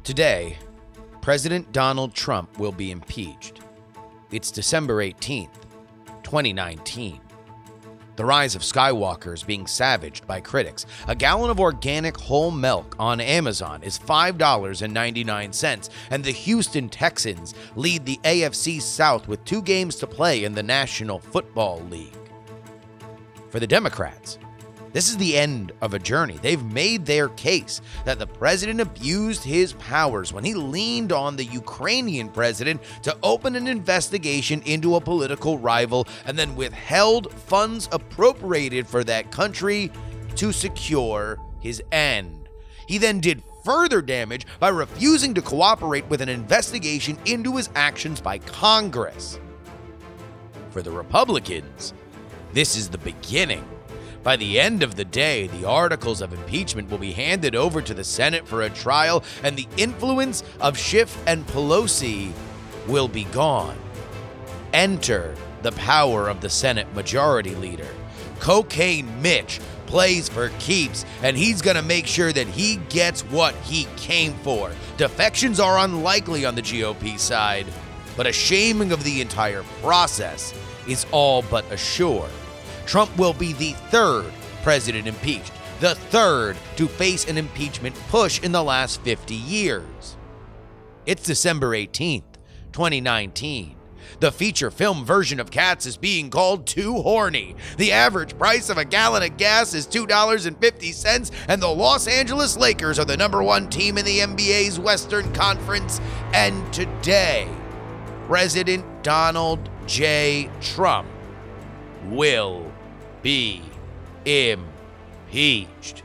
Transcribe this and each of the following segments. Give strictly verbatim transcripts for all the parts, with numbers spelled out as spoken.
Today, President Donald Trump will be impeached. It's December eighteenth, twenty nineteen. The rise of Skywalkers being savaged by critics. A gallon of organic whole milk on Amazon is five dollars and ninety-nine cents, and the Houston Texans lead the A F C South with two games to play in the National Football League. For the Democrats, this is the end of a journey. They've made their case that the president abused his powers when he leaned on the Ukrainian president to open an investigation into a political rival and then withheld funds appropriated for that country to secure his end. He then did further damage by refusing to cooperate with an investigation into his actions by Congress. For the Republicans, this is the beginning. By the end of the day, the articles of impeachment will be handed over to the Senate for a trial, and the influence of Schiff and Pelosi will be gone. Enter the power of the Senate Majority Leader. Cocaine Mitch plays for keeps, and he's going to make sure that he gets what he came for. Defections are unlikely on the G O P side, but a shaming of the entire process is all but assured. Trump will be the third president impeached, the third to face an impeachment push in the last fifty years. It's December eighteenth, twenty nineteen. The feature film version of Cats is being called Too Horny. The average price of a gallon of gas is two dollars and fifty cents, and the Los Angeles Lakers are the number one team in the N B A's Western Conference. And today, President Donald J. Trump will be impeached.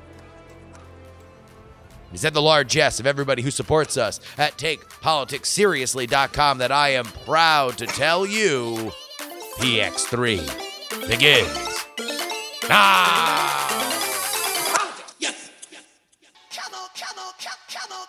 Is that the largesse of everybody who supports us at take politics seriously dot com that I am proud to tell you P X three begins now. Yes. Come on, come on, come, come on.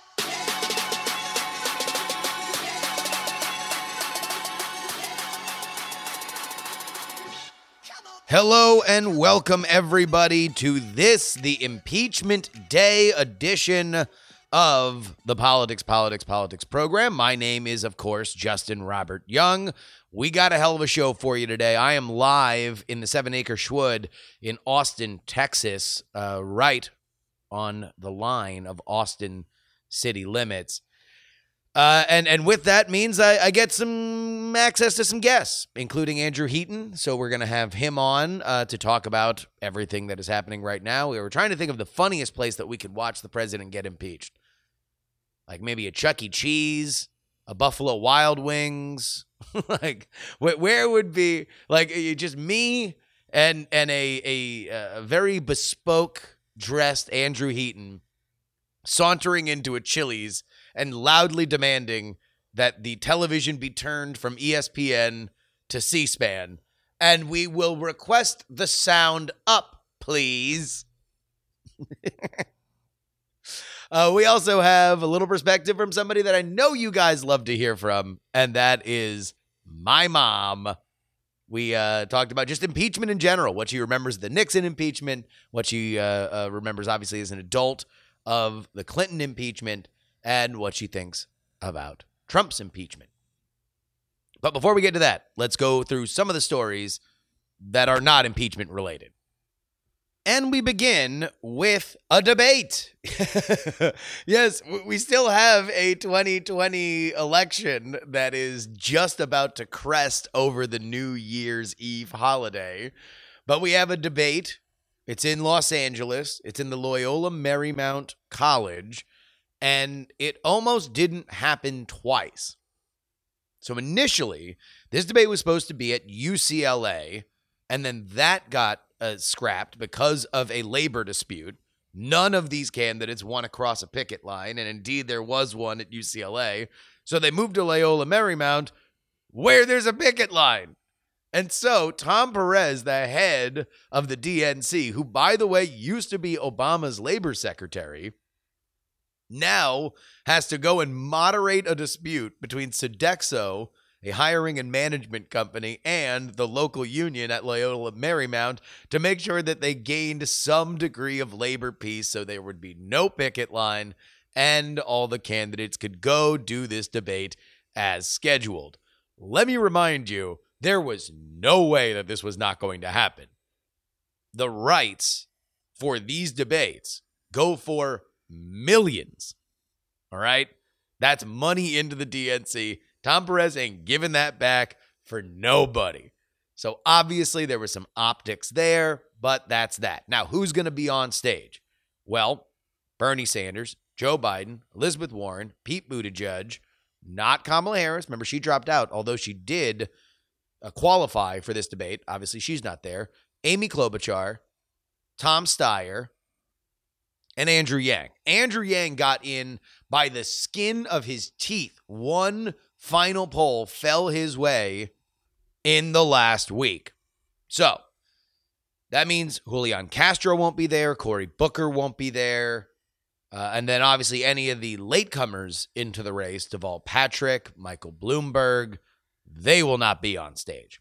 Hello and welcome everybody to this, the Impeachment Day edition of the Politics, Politics, Politics program. My name is, of course, Justin Robert Young. We got a hell of a show for you today. I am live in the Seven Acre Schwood in Austin, Texas, uh, right on the line of Austin city limits. Uh, and, and with that means I, I get some access to some guests, including Andrew Heaton. So we're going to have him on uh, to talk about everything that is happening right now. We were trying to think of the funniest place that we could watch the president get impeached. Like maybe a Chuck E. Cheese, a Buffalo Wild Wings. Like wh- where would be like just me and, and a, a, a very bespoke dressed Andrew Heaton sauntering into a Chili's and loudly demanding that the television be turned from E S P N to C-SPAN. And we will request the sound up, please. uh, we also have a little perspective from somebody that I know you guys love to hear from, and that is my mom. We uh, talked about just impeachment in general, what she remembers of the Nixon impeachment, what she uh, uh, remembers, obviously, as an adult of the Clinton impeachment, and what she thinks about Trump's impeachment. But before we get to that, let's go through some of the stories that are not impeachment related. And we begin with a debate. Yes, we still have a twenty twenty election that is just about to crest over the New Year's Eve holiday. But we have a debate. It's in Los Angeles. It's in the Loyola Marymount College. And it almost didn't happen twice. So initially, this debate was supposed to be at U C L A, and then that got uh, scrapped because of a labor dispute. None of these candidates want to cross a picket line, and indeed there was one at U C L A. So they moved to Loyola Marymount, where there's a picket line. And so Tom Perez, the head of the D N C, who, by the way, used to be Obama's labor secretary, now has to go and moderate a dispute between Sodexo, a hiring and management company, and the local union at Loyola Marymount to make sure that they gained some degree of labor peace so there would be no picket line and all the candidates could go do this debate as scheduled. Let me remind you, there was no way that this was not going to happen. The rights for these debates go for millions. All right? That's money into the D N C. Tom Perez ain't giving that back for nobody. So obviously there was some optics there, but that's that. Now, who's going to be on stage? Well, Bernie Sanders, Joe Biden, Elizabeth Warren, Pete Buttigieg, not Kamala Harris. Remember, she dropped out, although she did uh, qualify for this debate. Obviously, she's not there. Amy Klobuchar, Tom Steyer, and Andrew Yang. Andrew Yang got in by the skin of his teeth. One final poll fell his way in the last week. So that means Julian Castro won't be there. Cory Booker won't be there. Uh, and then obviously any of the latecomers into the race, Deval Patrick, Michael Bloomberg, they will not be on stage.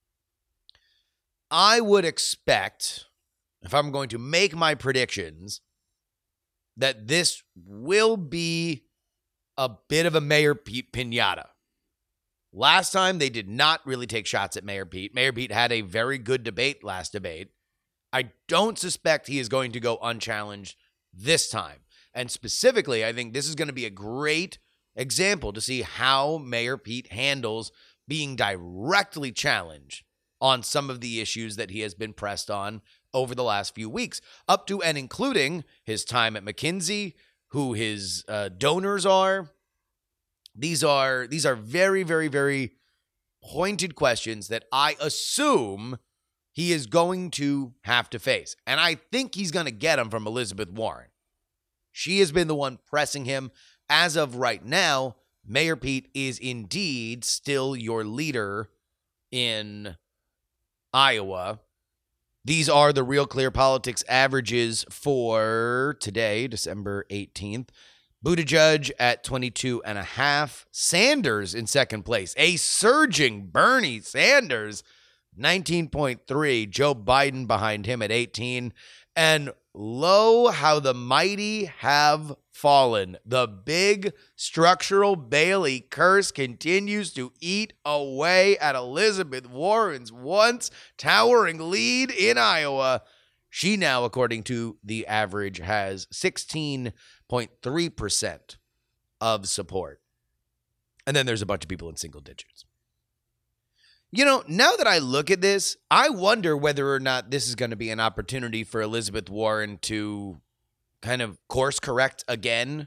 I would expect, if I'm going to make my predictions, that this will be a bit of a Mayor Pete pinata. Last time, they did not really take shots at Mayor Pete. Mayor Pete had a very good debate last debate. I don't suspect he is going to go unchallenged this time. And specifically, I think this is going to be a great example to see how Mayor Pete handles being directly challenged on some of the issues that he has been pressed on over the last few weeks, up to and including his time at McKinsey, who his uh, donors are. These are these are very, very, very pointed questions that I assume he is going to have to face. And I think he's going to get them from Elizabeth Warren. She has been the one pressing him. As of right now, Mayor Pete is indeed still your leader in Iowa. These are the Real Clear Politics averages for today, December eighteenth. Buttigieg at twenty-two and a half. Sanders in second place. A surging Bernie Sanders, nineteen point three. Joe Biden behind him at eighteen. And lo, how the mighty have fallen. The big structural Bailey curse continues to eat away at Elizabeth Warren's once towering lead in Iowa. She now, according to the average, has sixteen point three percent of support. And then there's a bunch of people in single digits. You know, now that I look at this, I wonder whether or not this is going to be an opportunity for Elizabeth Warren to kind of course correct again.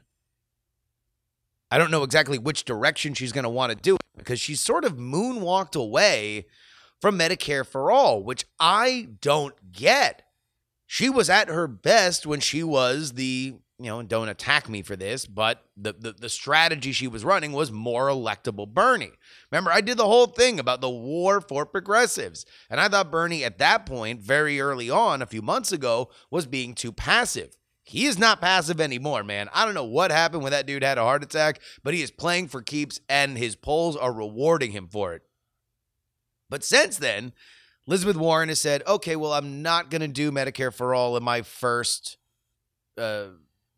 I don't know exactly which direction she's going to want to do it because she's sort of moonwalked away from Medicare for All, which I don't get. She was at her best when she was the, you know, don't attack me for this, but the, the, the strategy she was running was more electable Bernie. Remember, I did the whole thing about the war for progressives, and I thought Bernie at that point, very early on, a few months ago, was being too passive. He is not passive anymore, man. I don't know what happened when that dude had a heart attack, but he is playing for keeps, and his polls are rewarding him for it. But since then, Elizabeth Warren has said, okay, well, I'm not going to do Medicare for All in my first uh,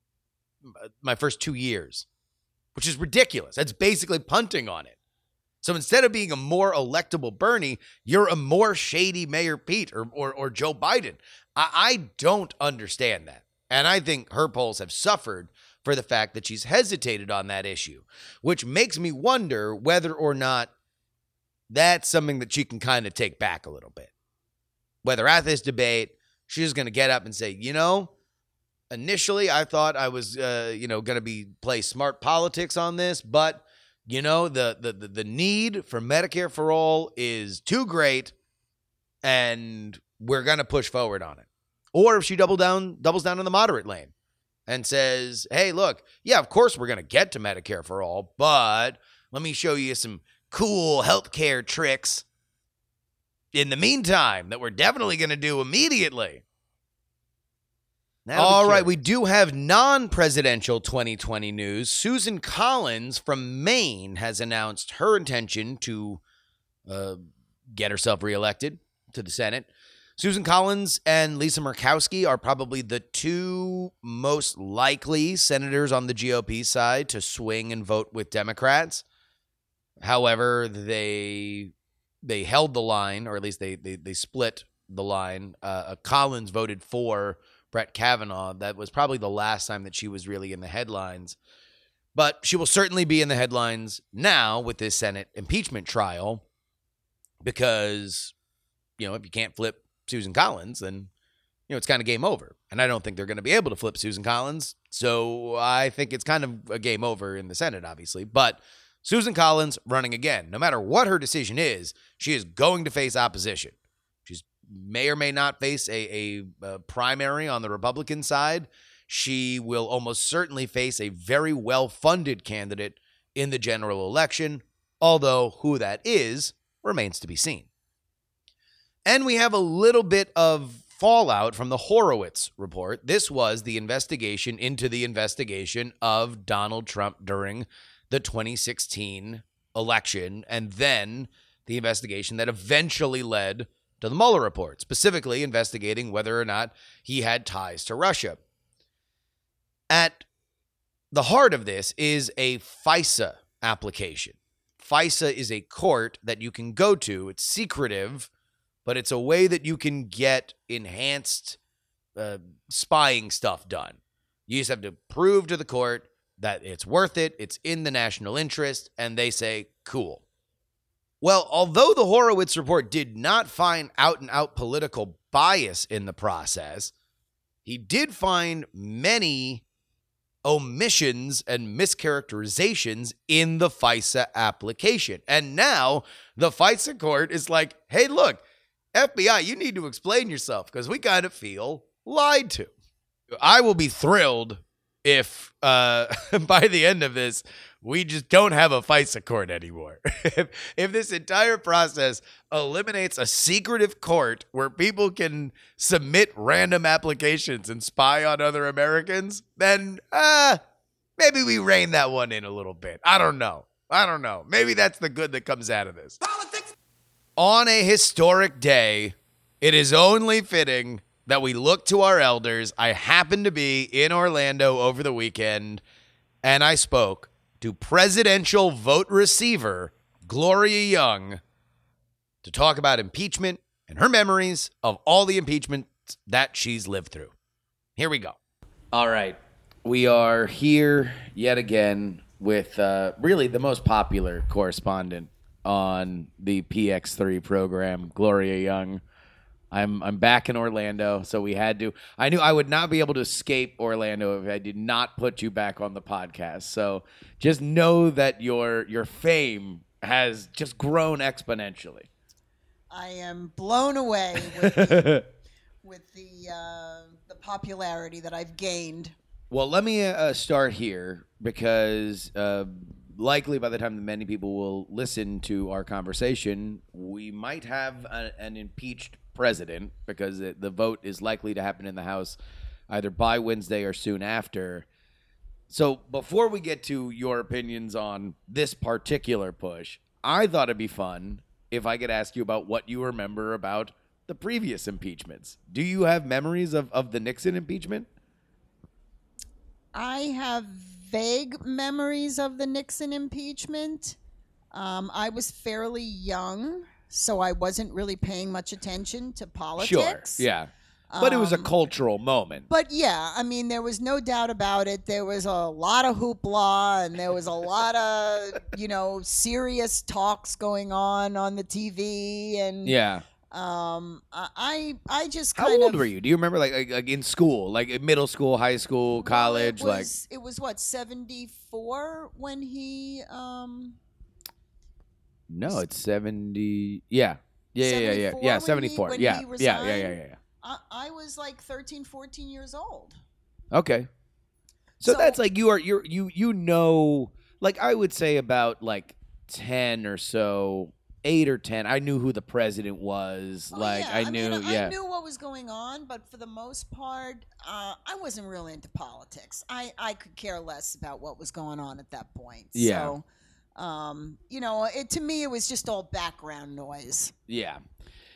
my first two years, which is ridiculous. That's basically punting on it. So instead of being a more electable Bernie, you're a more shady Mayor Pete or or, or Joe Biden. I, I don't understand that. And I think her polls have suffered for the fact that she's hesitated on that issue, which makes me wonder whether or not that's something that she can kind of take back a little bit. Whether at this debate, she's going to get up and say, you know, initially I thought I was, uh, you know, going to be play smart politics on this, but, you know, the, the, the, the need for Medicare for All is too great, and we're going to push forward on it. Or if she double down, doubles down in the moderate lane and says, hey, look, yeah, of course we're going to get to Medicare for All, but let me show you some cool healthcare tricks in the meantime that we're definitely going to do immediately. All right, we do have non-presidential twenty twenty news. Susan Collins from Maine has announced her intention to uh, get herself reelected to the Senate. Susan Collins and Lisa Murkowski are probably the two most likely senators on the G O P side to swing and vote with Democrats. However, they they held the line, or at least they they, they split the line. Uh, Collins voted for Brett Kavanaugh. That was probably the last time that she was really in the headlines. But she will certainly be in the headlines now with this Senate impeachment trial because, you know, if you can't flip Susan Collins, then, you know, it's kind of game over. And I don't think they're going to be able to flip Susan Collins. So I think it's kind of a game over in the Senate, obviously. But Susan Collins running again. No matter what her decision is, she is going to face opposition. She's may or may not face a, a, a primary on the Republican side. She will almost certainly face a very well-funded candidate in the general election, although who that is remains to be seen. And we have a little bit of fallout from the Horowitz report. This was the investigation into the investigation of Donald Trump during the twenty sixteen election, and then the investigation that eventually led to the Mueller report, specifically investigating whether or not he had ties to Russia. At the heart of this is a FISA application. FISA is a court that you can go to. It's secretive, but it's a way that you can get enhanced uh, spying stuff done. You just have to prove to the court that it's worth it, it's in the national interest, and they say, cool. Well, although the Horowitz report did not find out-and-out political bias in the process, he did find many omissions and mischaracterizations in the FISA application. And now the FISA court is like, hey, look, F B I, you need to explain yourself because we kind of feel lied to. I will be thrilled if uh, by the end of this, we just don't have a FISA court anymore. if, if this entire process eliminates a secretive court where people can submit random applications and spy on other Americans, then uh, maybe we rein that one in a little bit. I don't know. I don't know. Maybe that's the good that comes out of this. Politics. On a historic day, it is only fitting that we look to our elders. I happened to be in Orlando over the weekend, and I spoke to presidential vote receiver Gloria Young to talk about impeachment and her memories of all the impeachments that she's lived through. Here we go. All right. We are here yet again with uh, really the most popular correspondent on the P X three program, Gloria Young. I'm I'm back in Orlando, so we had to. I knew I would not be able to escape Orlando if I did not put you back on the podcast. So just know that your your fame has just grown exponentially. I am blown away with the, with the, uh, the popularity that I've gained. Well, let me uh, start here because uh, likely by the time that many people will listen to our conversation, we might have a, an impeached president because it, the vote is likely to happen in the House either by Wednesday or soon after. So before we get to your opinions on this particular push, I thought it'd be fun if I could ask you about what you remember about the previous impeachments. Do you have memories of, of the Nixon impeachment? I have vague memories of the Nixon impeachment. Um, I was fairly young, so I wasn't really paying much attention to politics. Sure, yeah. But it was a Um, cultural moment. But yeah, I mean, there was no doubt about it. There was a lot of hoopla, and there was a lot of, you know, serious talks going on on the T V. And Yeah. um, I I just How kind old of, were you? Do you remember, like, like, like in school, like in middle school, high school, Well, college, it like? was, it was what, seventy-four when he um No, it's seventy. Yeah, yeah, yeah, yeah, yeah. seventy-four Yeah, when he- sevenfour. when Yeah, he yeah, yeah, yeah, resigned? yeah, yeah. I, I was like thirteen, fourteen years old. Okay. So, So- that's like you are you you you know, like I would say about like ten or so, eight or ten. I knew who the president was. Oh, like yeah. I knew, mean, yeah. I knew what was going on, but for the most part, uh, I wasn't really into politics. I, I could care less about what was going on at that point. Yeah. So, um, you know, it, to me, it was just all background noise. Yeah.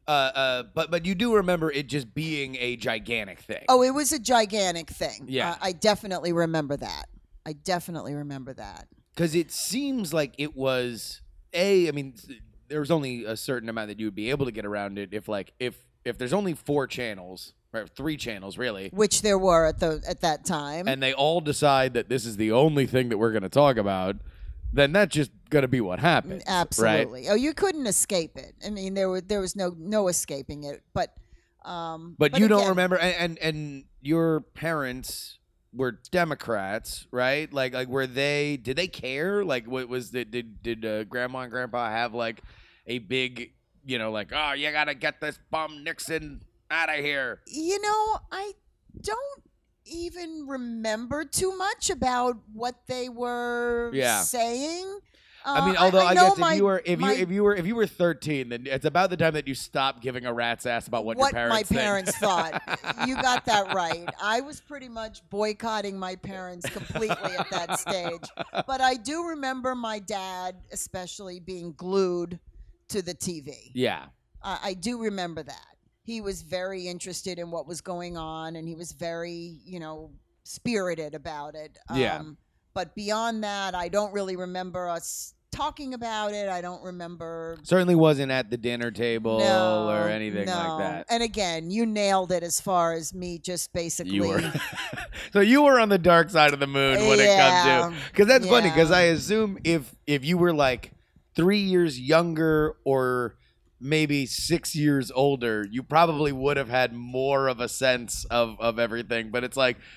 Uh, uh, but but you do remember it just being a gigantic thing. Oh, it was a gigantic thing. Yeah. Uh, I definitely remember that. I definitely remember that. Because it seems like it was a. I mean, there was only a certain amount that you would be able to get around it if like if if there's only four channels or three channels really, Which there were at the at that time. and they all decide that this is the only thing that we're going to talk about, then that's just going to be what happens. Absolutely. Right? Oh, you couldn't escape it. I mean, there were there was no no escaping it. But um, But, you don't again, remember, and, and and your parents were Democrats, right? Like like were they? Did they care? Like what was the did did uh, Grandma and Grandpa have like a big, you know, like oh you got to get this bum Nixon out of here? You know, I don't even remember too much about what they were Yeah. saying. I mean, Uh, although I, know guess if my- you were if my- you if you were if you were thirteen, then it's about the time that you stopped giving a rat's ass about what, what your parents my think. parents thought. You got that right. I was pretty much boycotting my parents completely at that stage. But I do remember my dad, especially, being glued to the T V. Yeah. I, I do remember that. He was very interested in what was going on, and he was very, you know, spirited about it. Yeah. But beyond that, I don't really remember us talking about it. I don't remember Certainly wasn't at the dinner table no, or anything no. like that. And again, you nailed it as far as me just basically. You were so you were on the dark side of the moon when it Yeah. comes to because that's funny because Yeah. I assume if if you were like three years younger or maybe six years older, you probably would have had more of a sense of of everything. But it's like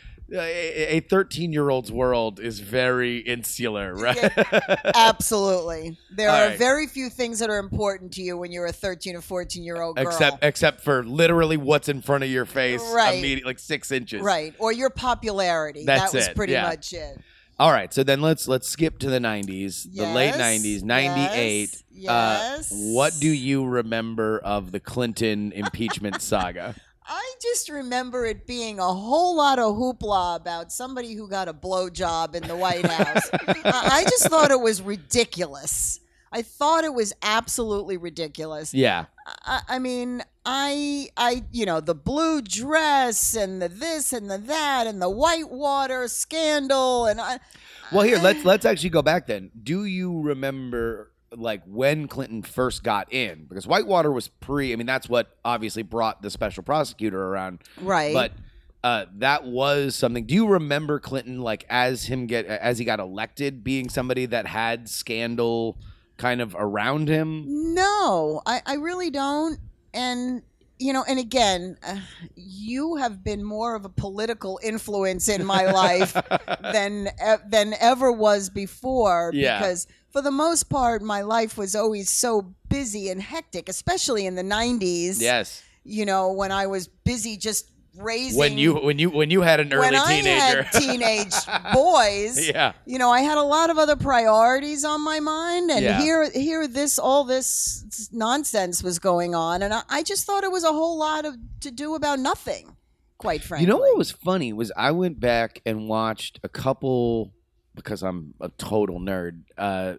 a thirteen year old's world is very insular, right? Absolutely. There All are right. very few things that are important to you when you're a thirteen or fourteen year old girl. except except for literally what's in front of your face, Right. immediately, like six inches. Right. Or your popularity. That's that was it, pretty yeah. much it. All right, so then let's let's skip to the nineties, the late Yes, nineties, ninety-eight. Yes. Uh, what do you remember of the Clinton impeachment saga? I just remember it being a whole lot of hoopla about somebody who got a blowjob in the White House. I I just thought it was ridiculous. I thought it was absolutely ridiculous. Yeah. I, I mean, I, I, you know, the blue dress and the this and the that and the Whitewater scandal and I. Well, here let's let's actually go back then. Do you remember like when Clinton first got in? Because Whitewater was pre. I mean, that's what obviously brought the special prosecutor around. Right. But uh, that was something. Do you remember Clinton like as him get as he got elected, being somebody that had scandal kind of around him? No, I, I really don't. And, you know, and again, uh, you have been more of a political influence in my life than e- than ever was before. Yeah. Because for the most part, my life was always so busy and hectic, especially in the nineties. Yes. You know, when I was busy just raising. When you when you when you had an early when I teenager. had teenage boys, Yeah. you know, I had a lot of other priorities on my mind, and Yeah. here, here, this, all this nonsense was going on, and I, I just thought it was a whole lot of to do about nothing, quite frankly. You know what was funny was I went back and watched a couple, because I'm a total nerd, uh,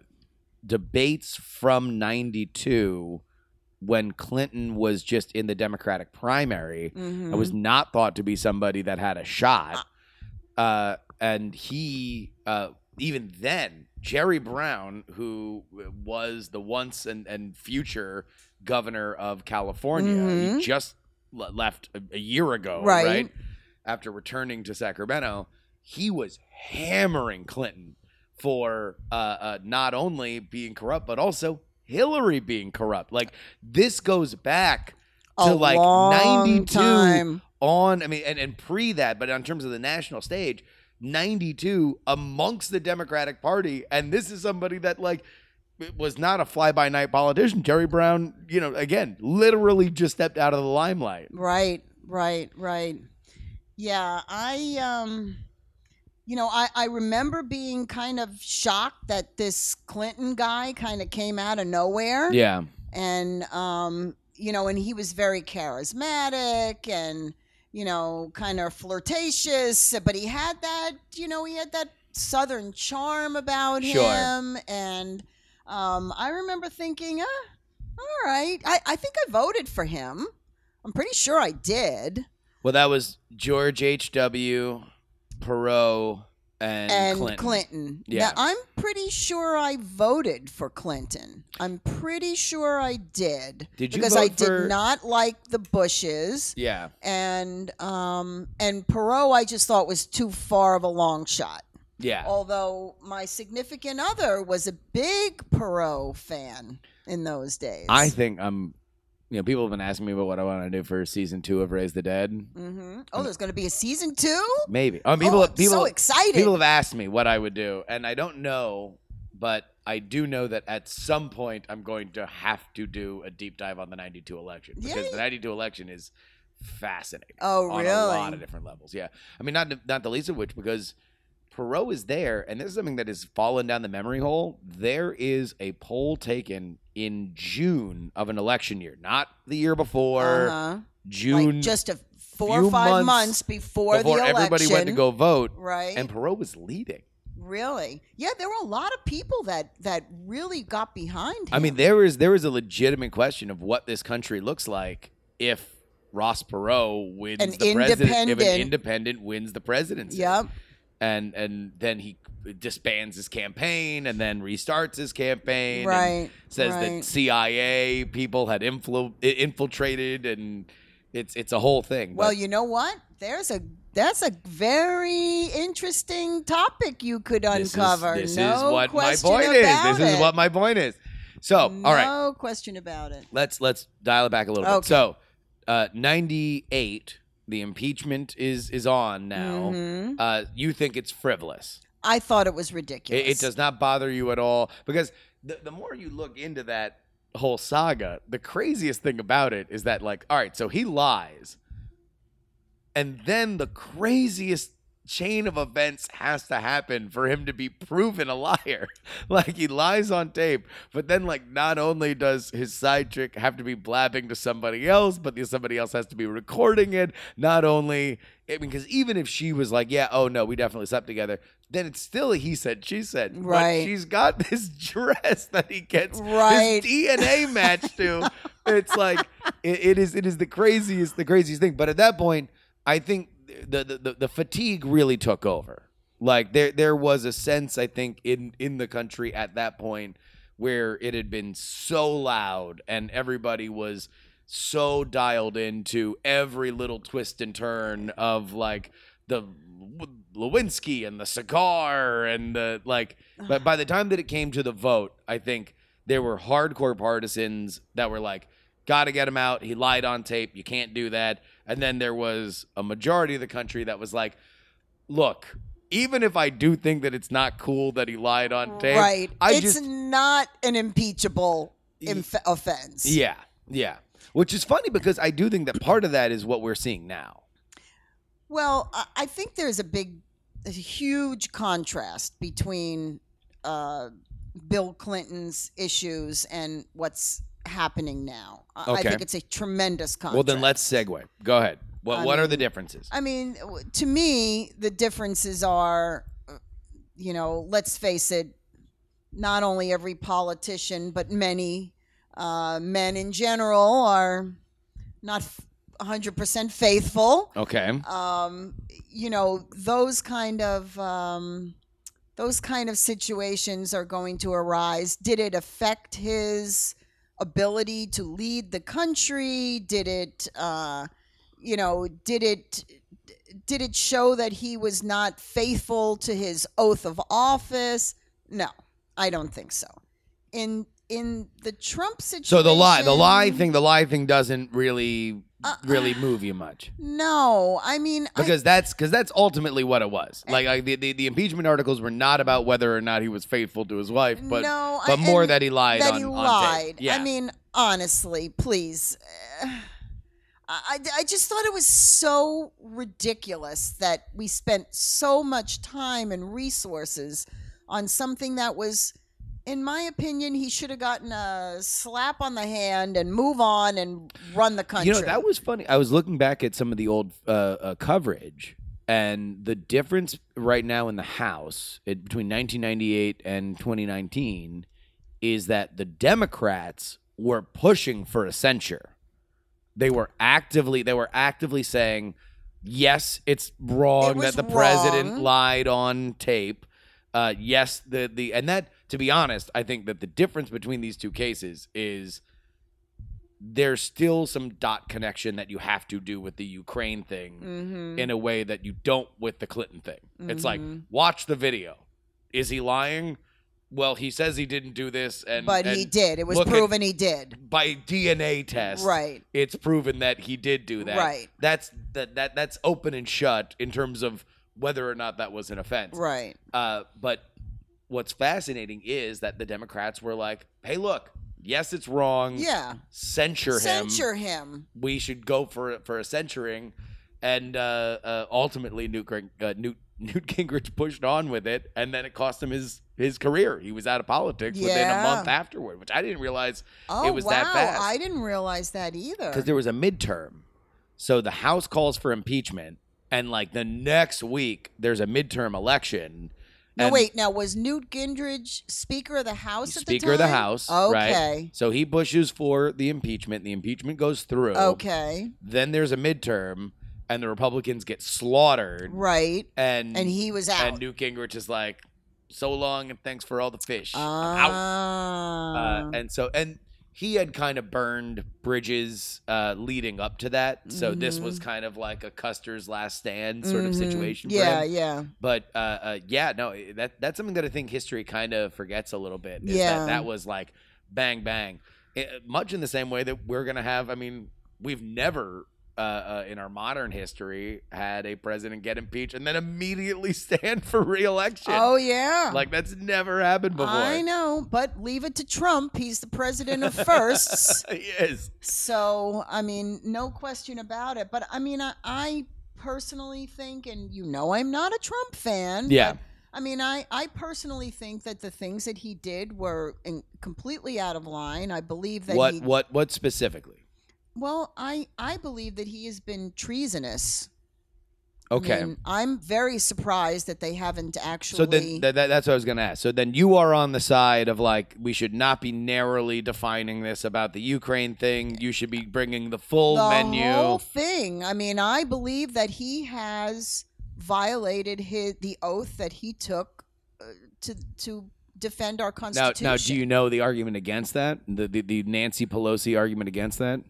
debates from ninety-two when Clinton was just in the Democratic primary. Mhm. I was not thought to be somebody that had a shot. Uh, and he, uh, even then, Jerry Brown, who was the once and, and future governor of California, Mhm. he just le- left a, a year ago, Right. right? After returning to Sacramento, he was hammering Clinton for uh, uh, not only being corrupt, but also Hillary being corrupt. Like, this goes back to A like long ninety-two time. on, I mean, and, and pre that, but in terms of the national stage, ninety-two amongst the Democratic Party. And this is somebody that, like, was not a fly-by-night politician. Jerry Brown, you know, again, literally just stepped out of the limelight. Right, right, right. Yeah, I um you know, I, I remember being kind of shocked that this Clinton guy kind of came out of nowhere. Yeah. And um, you know, and he was very charismatic and, you know, kind of flirtatious, but he had that, you know, he had that southern charm about Sure. him. And um I remember thinking, ah, All right. I, I think I voted for him. I'm pretty sure I did. Well, that was George H W, Perot, and, And Clinton. Clinton. Yeah. Now, I'm pretty sure I voted for Clinton. I'm pretty sure I did. Did you Because vote I for- did not like the Bushes. Yeah. And um and Perot I just thought was too far of a long shot. Yeah. Although my significant other was a big Perot fan in those days. I think I'm, you know, people have been asking me about what I want to do for season two of Raise the Dead. Mm-hmm. Oh, there's going to be a season two? Maybe. Oh, people, oh, I'm people, so excited. People have asked me what I would do, and I don't know, but I do know that at some point I'm going to have to do a deep dive on the ninety-two election because Yeah. the ninety-two election is fascinating. Oh, on really? a lot of different levels. Yeah. I mean, not not the least of which because Perot is there, and this is something that has fallen down the memory hole. There is a poll taken in June of an election year, not the year before. Uh-huh. June, Like just a four few or five months, months before, before the election. everybody went to go vote, Right. and Perot was leading. Really? Yeah, there were a lot of people that that really got behind him. I mean, there is there is a legitimate question of what this country looks like if Ross Perot wins An the president, if an independent- independent wins the presidency. Yep. And and then he disbands his campaign and then restarts his campaign. and Right, says right. that C I A people had influ- infiltrated, and it's it's a whole thing. Well, But you know what? There's a that's a very interesting topic you could this uncover. Is, this no is what my question point is. about This is it. what my point is. So, no all right. question about it. Let's let's dial it back a little bit. Okay. So, uh, ninety-eight, the impeachment is is on now. Mhm. Uh, you think it's frivolous? I thought it was It, ridiculous. it does not bother you at all because the the more you look into that whole saga, the craziest thing about it is that, like, all right, so he lies, and then the craziest chain of events has to happen for him to be proven a liar. Like, he lies on tape, but then, like, not only does his side chick have to be blabbing to somebody else, but the, somebody else has to be recording it. Not only, I mean, because even if she was like, yeah, oh no, we definitely slept together, then it's still a he said, she said. Right. But she's got this dress that he gets Right. his D N A matched to. It's like, it, it is it is the craziest, the craziest thing. But at that point, I think the, the, the, the fatigue really took over. Like there there was a sense, I think, in, in the country at that point where it had been so loud and everybody was so dialed into every little twist and turn of like the Lewinsky and the cigar and the like. But by the time that it came to the vote, I think there were hardcore partisans that were like, gotta get him out. He lied on tape. You can't do that. And then there was a majority of the country that was like, look, even if I do think that it's not cool that he lied on tape, Right. I it's just not an impeachable inf- offense. yeah, yeah. Which is funny because I do think that part of that is what we're seeing now. Well, I- I think there's a big, a huge contrast between uh, Bill Clinton's issues and what's happening now. I- I Okay. think it's a tremendous contrast. Well, then let's segue. Go ahead. What I what are the mean, differences? I mean, w- to me, the differences are, uh, you know, let's face it, not only every politician, but many uh, men in general are not f- one hundred percent faithful. Okay. Um, you know, those kind of um, those kind of situations are going to arise. Did it affect his ability to lead the country? Did it, uh, you know, did it did it show that he was not faithful to his oath of office? No, I don't think so. In in the Trump situation, So the lie, the lie thing, the lie thing doesn't really, Uh, really move you much No, I mean, I, because that's because that's ultimately what it was. Like, like the, the the impeachment articles were not about whether or not he was faithful to his wife, but no, but I- more and that he lied that on, he on lied. tape. Yeah. I mean, honestly, please. uh, I, I just thought it was so ridiculous that we spent so much time and resources on something that was, in my opinion, he should have gotten a slap on the hand and move on and run the country. You know, that was funny. I was looking back at some of the old uh, uh, coverage, and the difference right now in the House it, between nineteen ninety-eight and twenty nineteen is that the Democrats were pushing for a censure. They were actively they were actively saying, yes, it's wrong It was that the president wrong. lied on tape. Uh, yes, the the and that, to be honest, I think that the difference between these two cases is there's still some dot connection that you have to do with the Ukraine thing Mm-hmm. in a way that you don't with the Clinton thing. It's like, watch the video. Is he lying? Well, he says he didn't do this, and But and he did. It was look at- proven he did. by D N A test. Right. It's proven that he did do that. Right. That's that that that's open and shut in terms of whether or not that was an offense. Right. Uh, but what's fascinating is that the Democrats were like, "Hey, look, yes, it's wrong. Yeah. Censure him. Censure him. We should go for for a censuring." And uh, uh, ultimately, Newt, Gring- uh, Newt Newt Gingrich pushed on with it, and then it cost him his his career. He was out of politics within a Yeah. month afterward, which I didn't realize Oh, it was wow. that fast. I didn't realize that either. Because there was a midterm. So the House calls for impeachment, and like the next week, there's a midterm election. No, and wait. Now, was Newt Gingrich Speaker of the House at the time? Speaker of the House, right? Okay. So he pushes for the impeachment. The impeachment goes through. Okay. Then there's a midterm, and the Republicans get slaughtered. Right. And And he was out. And Newt Gingrich is like, so long and thanks for all the fish. I'm out. Ah. Uh, and so, and he had kind of burned bridges uh, leading up to that. So this was kind of like a Custer's last stand sort of situation for yeah, him. yeah. But uh, uh, yeah, no, that that's something that I think history kind of forgets a little bit. Is Yeah. That, that was like bang, bang. It, much in the same way that we're going to have, I mean, we've never uh, uh, in our modern history had a president get impeached and then immediately stand for re-election. Oh, yeah. Like that's never happened before. I know, but leave it to Trump. He's the president of firsts. He is. So, I mean, no question about it. But, I mean, I, I personally think, and you know I'm not a Trump fan. Yeah. but, I mean, I, I personally think that the things that he did were in, completely out of line. I believe that What he... what what specifically? Well, I, I believe that he has been treasonous. Okay. I mean, I'm very surprised that they haven't actually... So then th- that, that's what I was going to ask. So then you are on the side of like we should not be narrowly defining this about the Ukraine thing. You should be bringing the full the menu. whole thing. I mean, I believe that he has violated his the oath that he took uh, to to defend our Now, Constitution. now, do you know the argument against that? The, the the Nancy Pelosi argument against that?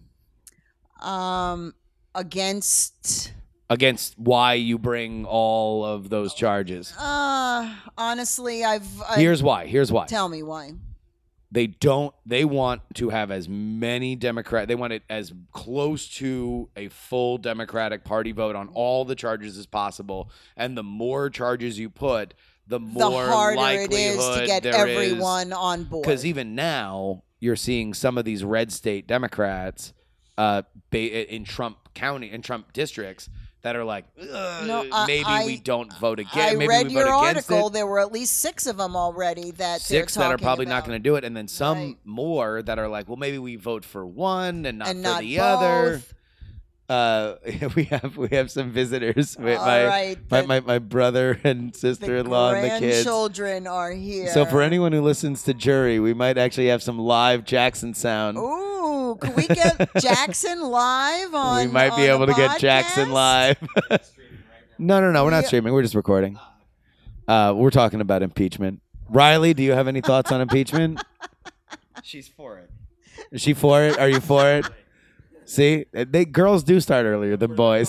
um against Against why you bring all of those charges? uh honestly, I've, I've Here's why. Here's why. tell me why. They don't. They want to have as many Democrat. They want it as close to a full Democratic Party vote on all the charges as possible. And the more charges you put, the The more harder likelihood it is to get there is- everyone on board. Because even now, you're seeing some of these red state Democrats uh, ba- in Trump County, in Trump districts, that are like, "Ugh, No, I- maybe I- we don't vote again. I maybe read we your vote against article. it. There were at least six of them already that Six they're that are talking probably not about. going to do it, and then some Right. more that are like, well, maybe we vote for one and not and for not the both. other. Uh, we have we have some visitors. My All my, right, my, the- my my brother and The sister-in-law and the kids. grandchildren are here. So for anyone who listens to Jury, we might actually have some live Jackson sound. Ooh, can we get Jackson live on? we might be on able the to get Jackson podcast? live. no, no, no. We're not We- streaming. We're just recording. Uh, we're talking about impeachment. Riley, do you have any thoughts on impeachment? She's for it. Is she for it? Are you for it? See, they girls do start earlier than boys.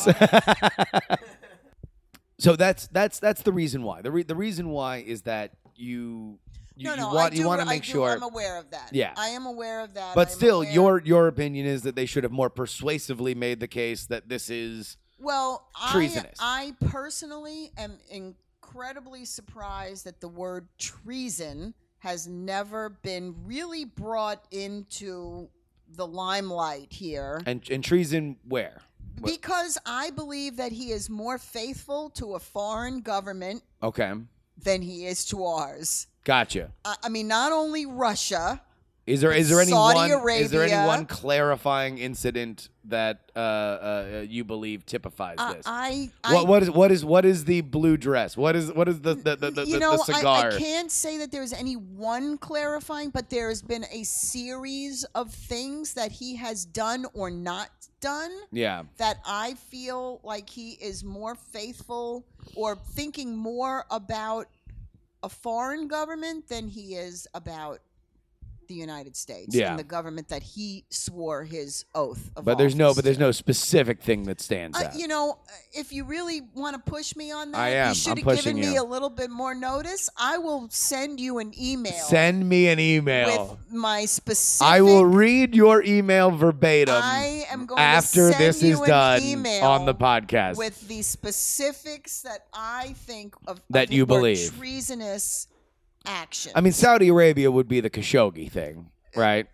So that's that's that's the reason why. The re- the reason why is that you you, No, you no, want I you do, want to I make do, sure. I'm aware of that. Yeah. I am aware of that. But I'm still, aware- your your opinion is that they should have more persuasively made the case that this is well, I, treasonous. I personally am incredibly surprised that the word treason has never been really brought into the limelight here. and and treason where? What- Because I believe that he is more faithful to a foreign government Okay, than he is to ours. gotcha. I I mean, not only Russia, Is there is there any Saudi one is there any Arabia. one clarifying incident that uh, uh, you believe typifies I, this? I, I what what is what is what is the blue dress? What is what is the the, the, the, you the, know, the cigar? I, I can't say that there's any one clarifying, but there has been a series of things that he has done or not done Yeah. that I feel like he is more faithful or thinking more about a foreign government than he is about the United States Yeah. and the government that he swore his oath of But there's no office but there's to. no specific thing that stands Uh, out. you know, if you really want to push me on that, I am. you should I'm have pushing given me you. a little bit more notice. I will send you an email Send me an email. with my specific. I will read your email verbatim I am going after to send this you is an done email on the podcast. with the specifics that I think of That of you were believe. treasonous action. I mean, Saudi Arabia would be the Khashoggi thing, right?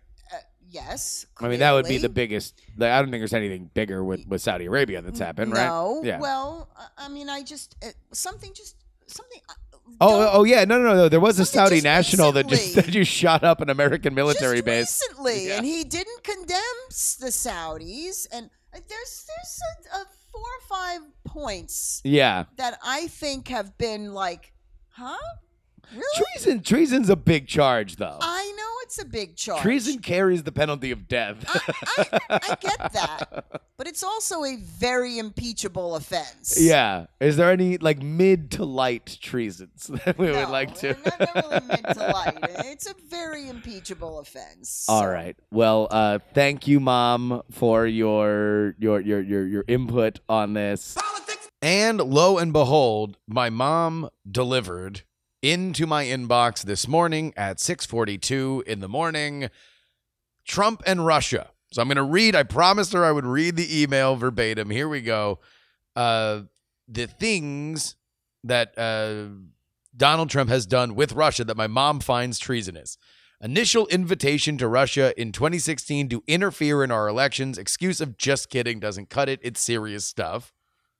yes. I mean, that would be clearly. the biggest. I don't think there's anything bigger with, with Saudi Arabia that's happened, right? No. Yeah. Well, I- I mean, I just uh, something just something. uh, Oh, don't- oh yeah, no, no, no. There was a Something Saudi just national that just recently. that just shot up an American military just base. recently, Yeah. and he didn't condemn s- the Saudis. And uh, there's there's a, a four or five points Yeah, that I think have been like, huh? Really? treason. Treason's a big charge, though. I know it's a big charge. Treason carries the penalty of death. I, I, I get that, but it's also a very impeachable offense. Yeah. Is there any like mid to light treasons that we No, would like to? not, not really mid to light. It's a very impeachable offense. All So, right. Well, uh, thank you, Mom, for your your your your your input on this. And lo and behold, my mom delivered into my inbox this morning at six forty-two in the morning, Trump and Russia. So I'm going to read, I promised her I would read the email verbatim. Here we go. Uh, the things that uh, Donald Trump has done with Russia that my mom finds treasonous. Initial invitation to Russia in twenty sixteen to interfere in our elections. Excuse of just kidding doesn't cut it. It's serious stuff.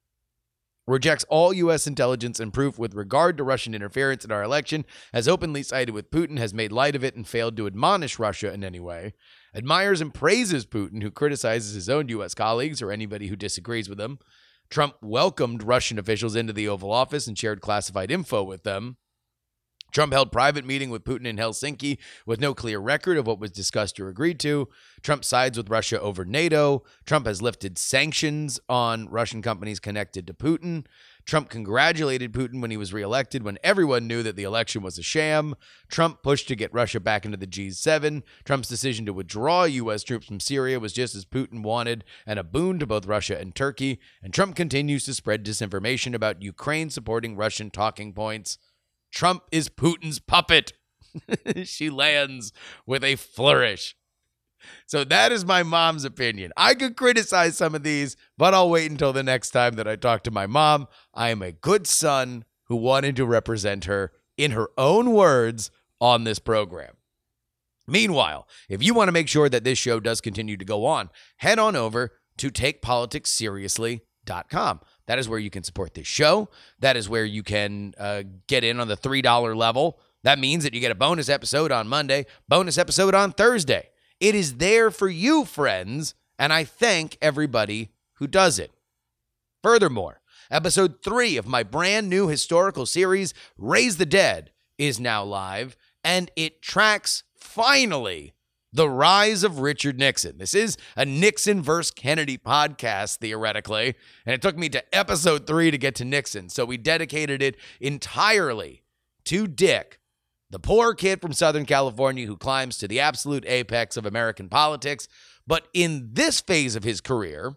Rejects all U S intelligence and proof with regard to Russian interference in our election, has openly sided with Putin, has made light of it and failed to admonish Russia in any way, admires and praises Putin, who criticizes his own U S colleagues or anybody who disagrees with him. Trump welcomed Russian officials into the Oval Office and shared classified info with them. Trump held private meeting with Putin in Helsinki with no clear record of what was discussed or agreed to. Trump sides with Russia over NATO. Trump has lifted sanctions on Russian companies connected to Putin. Trump congratulated Putin when he was reelected when everyone knew that the election was a sham. Trump pushed to get Russia back into the G seven. Trump's decision to withdraw U S troops from Syria was just as Putin wanted and a boon to both Russia and Turkey. And Trump continues to spread disinformation about Ukraine supporting Russian talking points. Trump is Putin's puppet. She lands with a flourish. So that is my mom's opinion. I could criticize some of these, but I'll wait until the next time that I talk to my mom. I am a good son who wanted to represent her in her own words on this program. Meanwhile, if you want to make sure that this show does continue to go on, head on over to take politics seriously dot com. That is where you can support this show. That is where you can uh, get in on the three dollars level. That means that you get a bonus episode on Monday, bonus episode on Thursday. It is there for you, friends, and I thank everybody who does it. Furthermore, episode three of my brand new historical series, Raise the Dead, is now live, and it tracks, finally, the rise of Richard Nixon. This is a Nixon versus Kennedy podcast, theoretically, and it took me to episode three to get to Nixon, so we dedicated it entirely to Dick, the poor kid from Southern California who climbs to the absolute apex of American politics. But in this phase of his career,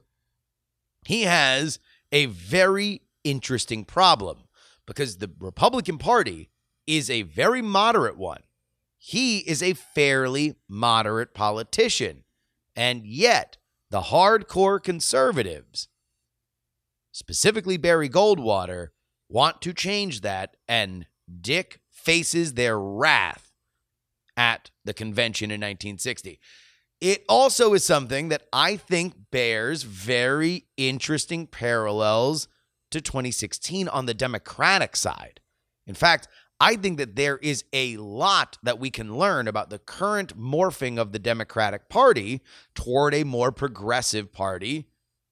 he has a very interesting problem because the Republican Party is a very moderate one. He is a fairly moderate politician. And yet, the hardcore conservatives, specifically Barry Goldwater, want to change that, and Dick faces their wrath at the convention in nineteen sixty. It also is something that I think bears very interesting parallels to twenty sixteen on the Democratic side. In fact, I think that there is a lot that we can learn about the current morphing of the Democratic Party toward a more progressive party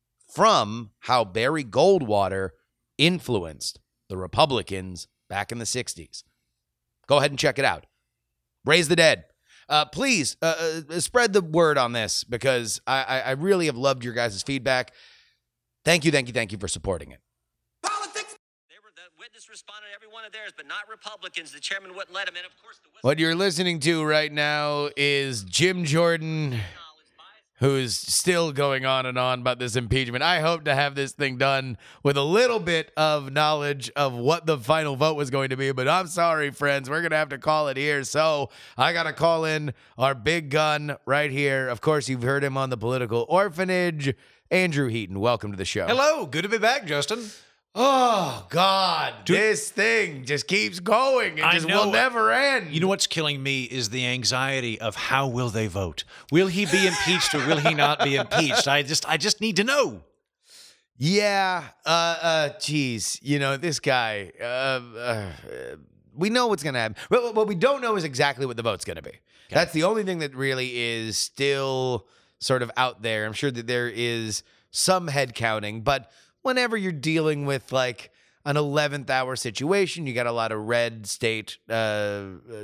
from how Barry Goldwater influenced the Republicans back in the sixties. Go ahead and check it out. Raise the Dead. Uh, please uh, uh, spread the word on this because I, I, I really have loved your guys' feedback. Thank you, thank you, thank you for supporting it. Politics. They were, the witness responded to every one of theirs, but not Republicans. The chairman wouldn't let him in. Of course, the whistle- What you're listening to right now is Jim Jordan, who's still going on and on about this impeachment. I hope to have this thing done with a little bit of knowledge of what the final vote was going to be, but I'm sorry, friends. We're going to have to call it here. So I got to call in our big gun right here. Of course, you've heard him on the Political Orphanage. Andrew Heaton, welcome to the show. Hello, good to be back, Justin. Oh, God. This thing just keeps going. It I just know. will never end. You know what's killing me is the anxiety of how will they vote? Will he be impeached or will he not be impeached? I just I just need to know. Yeah, uh, uh, geez, you know, this guy, uh, uh, we know what's going to happen. But what we don't know is exactly what the vote's going to be. That's the only thing that really is still sort of out there. I'm sure that there is some head counting, but whenever you're dealing with like an eleventh hour situation, you got a lot of red state, uh, uh,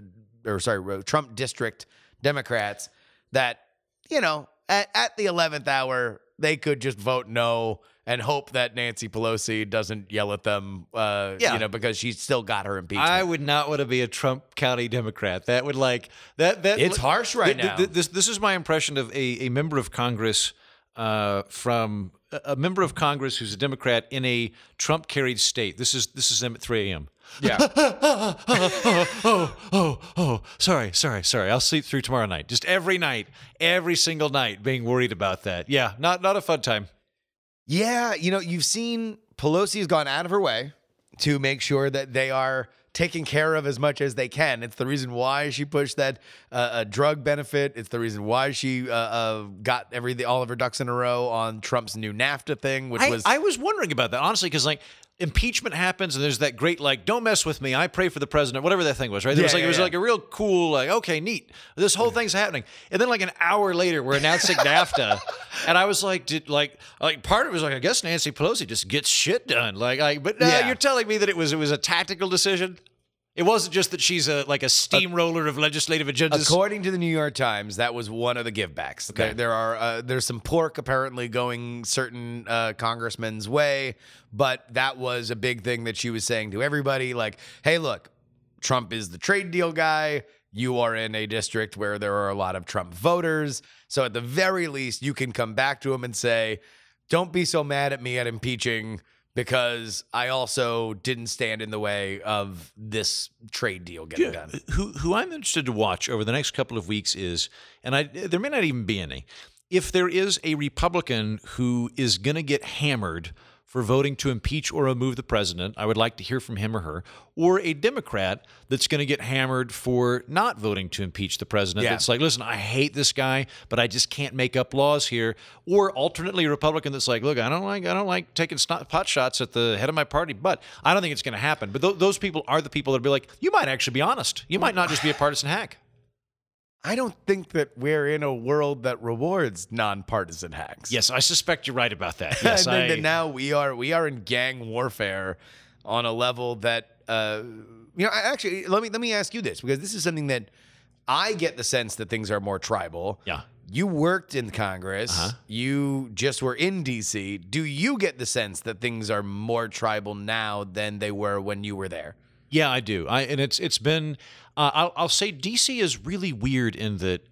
or sorry, Trump district Democrats that, you know, at, at the eleventh hour, they could just vote no and hope that Nancy Pelosi doesn't yell at them, uh, Yeah. you know, because she's still got her impeachment. I would not want to be a Trump County Democrat. That would like that that It's harsh right th- th- now. th- This this is my impression of a, a member of Congress uh, from a a member of Congress who's a Democrat in a Trump carried state. This is this is them at three a.m. Yeah. oh, oh, oh, oh, oh, sorry, sorry, sorry. I'll sleep through tomorrow night. Just every night, every single night, being worried about that. Yeah, not not a fun time. Yeah, you know, you've seen Pelosi has gone out of her way to make sure that they are taken care of as much as they can. It's the reason why she pushed that uh, a drug benefit. It's the reason why she uh, uh, got every all of her ducks in a row on Trump's new NAFTA thing, which I, was I was wondering about that, honestly, because like impeachment happens and there's that great like don't mess with me, I pray for the president, whatever that thing was, right? There Yeah, was like yeah, it was yeah. like a real cool like okay, neat, this whole thing's happening, and then like an hour later we're announcing NAFTA, and I was like, did like like part of it was like I guess Nancy Pelosi just gets shit done, like I but no, Yeah. you're telling me that it was it was a tactical decision. It wasn't just that she's a like a steamroller of legislative agendas. According to the New York Times, that was one of the givebacks. Okay. There, there are uh, there's some pork apparently going certain uh, congressmen's way, but that was a big thing that she was saying to everybody. Like, hey, look, Trump is the trade deal guy. You are in a district where there are a lot of Trump voters, so at the very least, you can come back to him and say, "Don't be so mad at me at impeaching." Because I also didn't stand in the way of this trade deal getting Yeah, done. Who who I'm interested to watch over the next couple of weeks is, and I there may not even be any, if there is a Republican who is going to get hammered for voting to impeach or remove the president, I would like to hear from him or her, or a Democrat that's going to get hammered for not voting to impeach the president. Yeah. That's like, listen, I hate this guy, but I just can't make up laws here. Or alternately, a Republican that's like, look, I don't like, I don't like taking snot, pot shots at the head of my party, but I don't think it's going to happen. But th- those people are the people that be like, you might actually be honest. You might not just be a partisan hack. I don't think that we're in a world that rewards nonpartisan hacks. Yes, I suspect you're right about that. Yes, I think I, that now we are we are in gang warfare on a level that uh, you know. I- Actually, let me let me ask you this because this is something that I get the sense that things are more tribal. Yeah. You worked in Congress. Uh-huh. You just were in D C. Do you get the sense that things are more tribal now than they were when you were there? Yeah, I do. I and it's it's been. Uh, I'll, I'll say D C is really weird in that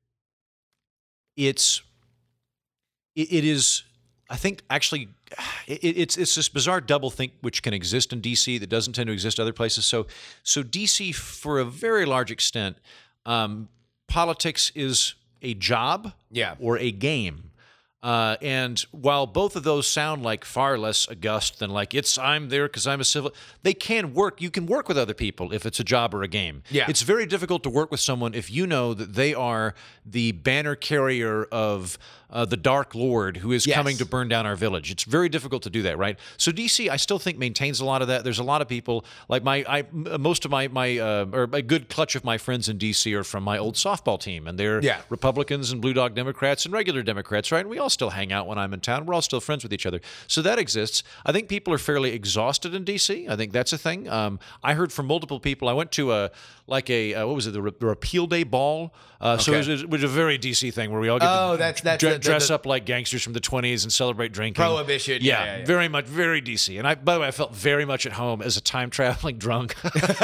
it's it, it is. I think actually, it, it's it's this bizarre doublethink which can exist in D C that doesn't tend to exist other places. So so D C for a very large extent, um, politics is a job, Yeah. or a game. Uh, and while both of those sound like far less august than like it's I'm there because I'm a civil, they can work. You can work with other people if it's a job or a game. Yeah. It's very difficult to work with someone if you know that they are the banner carrier of uh, the Dark Lord who is Yes. coming to burn down our village. It's very difficult to do that, right? So D C, I still think maintains a lot of that. There's a lot of people like my, I most of my my uh, or a good clutch of my friends in D C are from my old softball team, and they're Yeah. Republicans and Blue Dog Democrats and regular Democrats, right? And we all still hang out when I'm in town. We're all still friends with each other. So that exists. I think people are fairly exhausted in D C. I think that's a thing. Um, I heard from multiple people. I went to a like a uh, what was it, the, Re- the Repeal Day ball. Uh, So Okay. it was, it was a very D C thing where we all get Oh, to that's- that's dre- the- the- dress the- up like gangsters from the twenties and celebrate drinking. Prohibition, yeah, yeah, yeah. very much, very D C. And I, by the way, I felt very much at home as a time traveling drunk.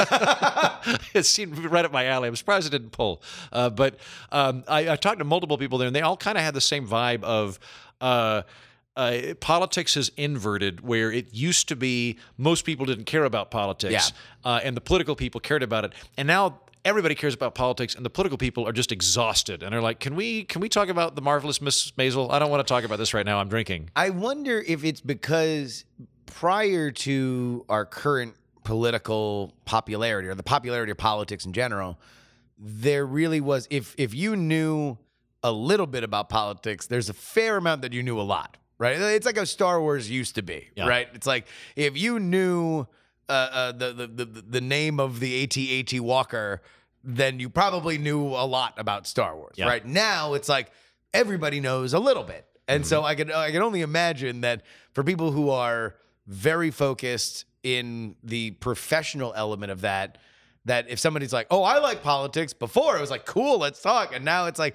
It seemed right up my alley. I'm surprised it didn't pull. Uh, but um, I, I talked to multiple people there, and they all kind of had the same vibe of. Uh, uh, politics has inverted where it used to be most people didn't care about politics, Yeah. uh, and the political people cared about it, and now everybody cares about politics, and the political people are just exhausted, and they're like, "Can we can we talk about the marvelous Miss Maisel? I don't want to talk about this right now. I'm drinking." I wonder if it's because prior to our current political popularity or the popularity of politics in general, there really was, if if you knew a little bit about politics, there's a fair amount that you knew a lot, right? It's like how Star Wars used to be, Yeah. right? It's like if you knew uh, uh, the, the the the name of the AT AT Walker, then you probably knew a lot about Star Wars, Yeah. right? Now it's like everybody knows a little bit. And so I can I can only imagine that for people who are very focused in the professional element of that, that if somebody's like, "Oh, I like politics," before it was like, "Cool, let's talk," and now it's like,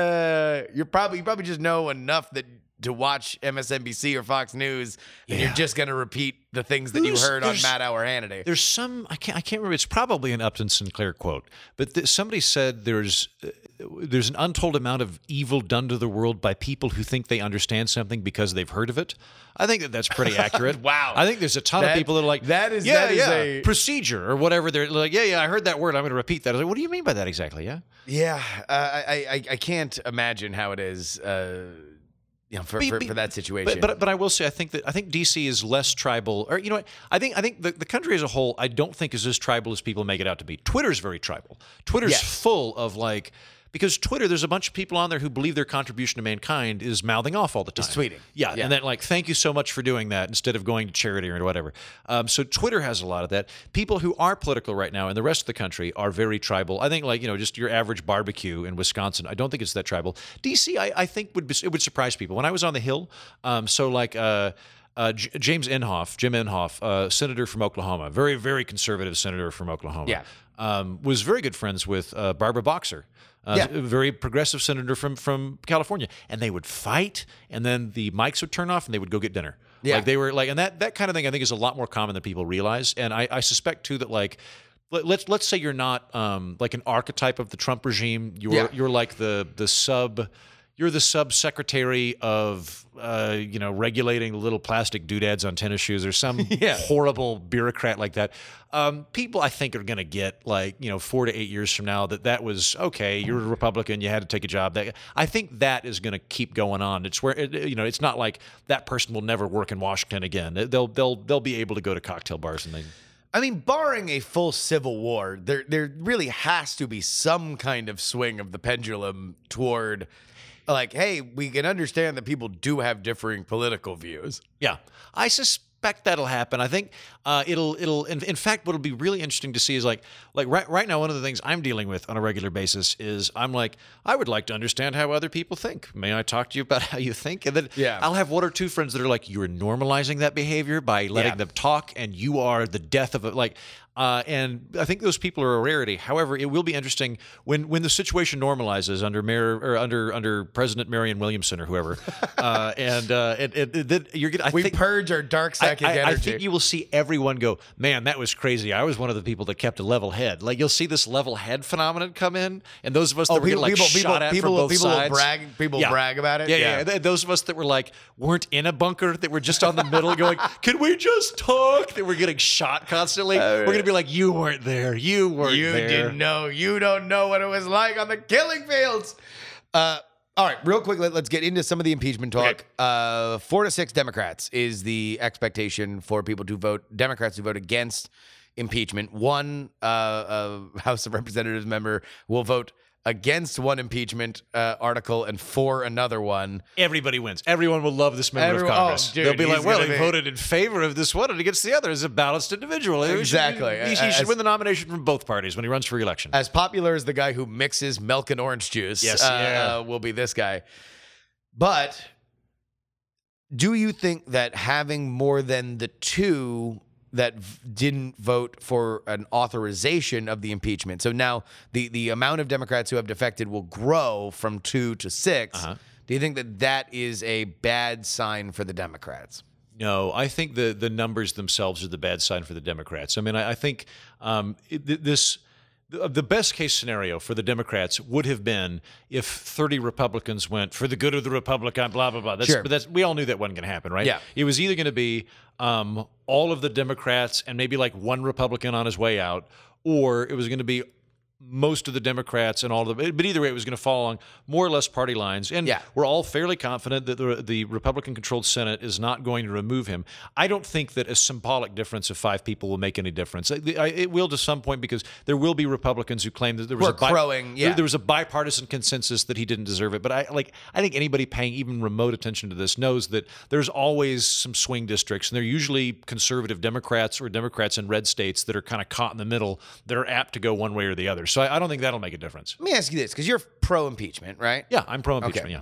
uh, you're probably you probably just know enough that to watch M S N B C or Fox News, and Yeah. you're just gonna repeat the things that you Who's- heard on there's- Matt Hour Hannity. There's some I can't I can't remember. It's probably an Upton Sinclair quote, but th- somebody said there's uh, there's an untold amount of evil done to the world by people who think they understand something because they've heard of it. I think that that's pretty accurate. Wow. I think there's a ton That- of people that are like that is- yeah that is yeah a- procedure or whatever. They're like yeah yeah I heard that word. I'm going to repeat that. I was like, what do you mean by that exactly? Yeah. Yeah, uh, I, I I can't imagine how it is, uh, you know, for, But- for, but- for that situation. But, but but I will say I think that I think D C is less tribal, or you know what? I think I think the, the country as a whole I don't think is as tribal as people make it out to be. Twitter's very tribal. Twitter's Yes. full of like because Twitter there's a bunch of people on there who believe their contribution to mankind is mouthing off all the time. Is tweeting. Yeah, Yeah. and then like thank you so much for doing that instead of going to charity or whatever. Um, so Twitter has a lot of that. People who are political right now in the rest of the country are very tribal. I think like you know just your average barbecue in Wisconsin. I don't think it's that tribal. D C I, I think would be, it would surprise people. When I was on the Hill, um, so like. Uh, Uh, J- James Inhofe, Jim Inhofe, uh, senator from Oklahoma, very, very conservative senator from Oklahoma, Yeah. um, was very good friends with uh, Barbara Boxer, uh, Yeah. a very progressive senator from from California, and they would fight, and then the mics would turn off, and they would go get dinner. Yeah. Like they were like, and that that kind of thing I think is a lot more common than people realize, and I, I suspect too that like. let- Let's let's say you're not um, like an archetype of the Trump regime. You're Yeah. you're like the the sub. You're the sub-secretary of, uh, you know, regulating the little plastic doodads on tennis shoes or some Yeah. horrible bureaucrat like that. Um, people, I think, are going to get like, you know, four to eight years from now that that was okay. You're a Republican. You had to take a job. That I think that is going to keep going on. It's where it, you know, it's not like that person will never work in Washington again. They'll they'll they'll be able to go to cocktail bars and they. I mean, barring a full civil war, there there really has to be some kind of swing of the pendulum toward, like, hey, we can understand that people do have differing political views. Yeah, I suspect that'll happen. I think uh, it'll it'll. In, in fact, what'll be really interesting to see is like like right right now one of the things I'm dealing with on a regular basis is I'm like I would like to understand how other people think. May I talk to you about how you think? And then Yeah. I'll have one or two friends that are like you're normalizing that behavior by letting Yeah. them talk, and you are the death of it. Like. Uh, and I think those people are a rarity. However, it will be interesting when, when the situation normalizes under Mayor or under under President Marianne Williamson or whoever, uh, and uh, it, it, it, it- you're gonna. I We think, purge our dark psychic I, I, I energy. think you will see everyone go, man, that was crazy. I was one of the people that kept a level head. Like you'll see this level head phenomenon come in, and those of us that Oh, were getting people, like people, shot at people, from both people will sides. brag. People Yeah. brag about it. Yeah, yeah. Th- Those of us that were like weren't in a bunker, that were just on the middle, going, "Can we just talk?" That were getting shot constantly. we're gonna be like, "You weren't there. You weren't You there." didn't know. You don't know what it was like on the killing fields. Uh, All right, real quick, let, let's get into some of the impeachment talk. Okay. Uh, four to six Democrats is the expectation for people to vote, Democrats to vote against impeachment. One uh, uh, House of Representatives member will vote against one impeachment uh, article and for another one. Everybody wins. Everyone will love this member Everyone- of Congress. oh, dude, They'll be he's like, well, gonna he be- voted in favor of this one and against the other as a balanced individual. He should- Exactly. He, he should As- win the nomination from both parties when he runs for re-election. As popular as the guy who mixes milk and orange juice Yes, uh, yeah. uh, will be this guy. But do you think that having more than the two that v- didn't vote for an authorization of the impeachment, so now the, the amount of Democrats who have defected will grow from two to six, Uh-huh. do you think that that is a bad sign for the Democrats? No, I think the the numbers themselves are the bad sign for the Democrats. I mean, I, I think um, it, th- this the, the best case scenario for the Democrats would have been if thirty Republicans went for the good of the Republican, blah blah blah. That's, Sure. But that's we all knew that wasn't going to happen, right? Yeah. It was either going to be um, all of the Democrats and maybe like one Republican on his way out, or it was going to be most of the Democrats and all of them. But either way, it was going to fall along more or less party lines. And Yeah. we're all fairly confident that the, the Republican-controlled Senate is not going to remove him. I don't think that a symbolic difference of five people will make any difference. It, it will to some point because there will be Republicans who claim that there was We're a bi- crowing, yeah. there, there was a bipartisan consensus that he didn't deserve it. But I like I think anybody paying even remote attention to this knows that there's always some swing districts, and they're usually conservative Democrats or Democrats in red states that are kind of caught in the middle that are apt to go one way or the other. So I, I don't think that'll make a difference. Let me ask you this, because you're pro-impeachment, right? Yeah, I'm pro-impeachment, Okay. yeah.